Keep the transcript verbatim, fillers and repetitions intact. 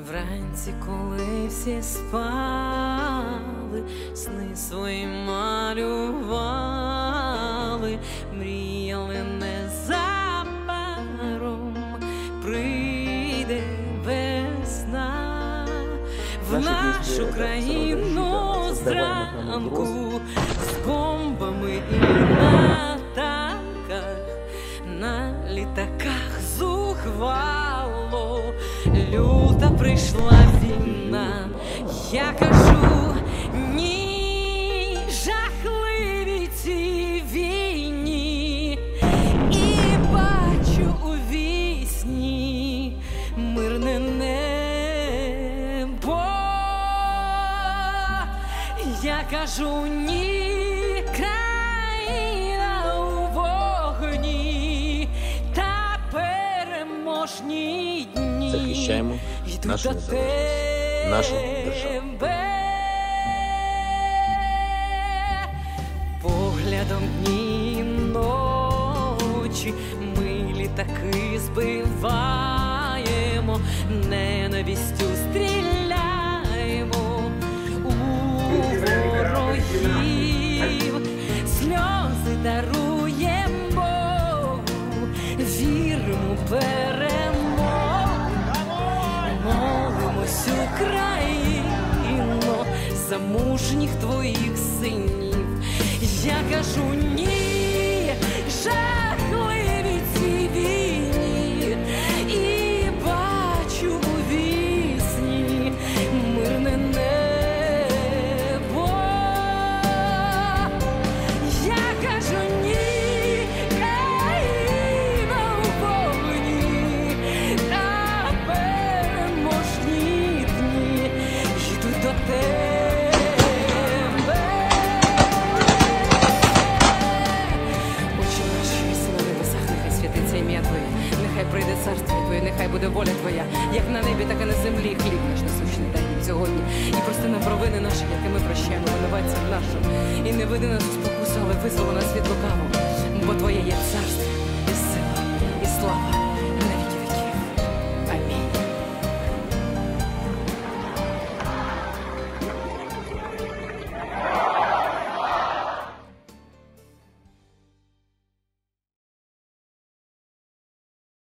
Вранці, коли всі спали, сни свої малювали, мріяли незабаром прийде весна в нашу країну зранку з бомбами і на танках, на літаках зухвало. Люта прийшла війна, я кажу ні жахливій цій війні, і бачу у вісні мирне небо. Я кажу ні, країна у вогні та переможні дні. Захищаємо нашу незалежність, нашу державу. Поглядом дні і ночі ми літаки збиваємо, ненавистю стріляємо у ворогів, сльози даруємо Богу, віримо в перемогу. Молимось, Україно, за мужніх твоїх синів. Я кажу ні жахливій цій війні, і бачу у вісні мирне небо. Я кажу ні, країна у вогні та переможні дні йдуть до тебе. Нехай прийде царство Твоє, нехай буде воля Твоя, як на небі, так і на землі. Хліб наш насущний дай нам сьогодні. І прости нам провини наші, які ми прощаємо винуватцям нашим. І не веди нас у спокусу, але визволи нас від лукавого. Бо Твоє є царство,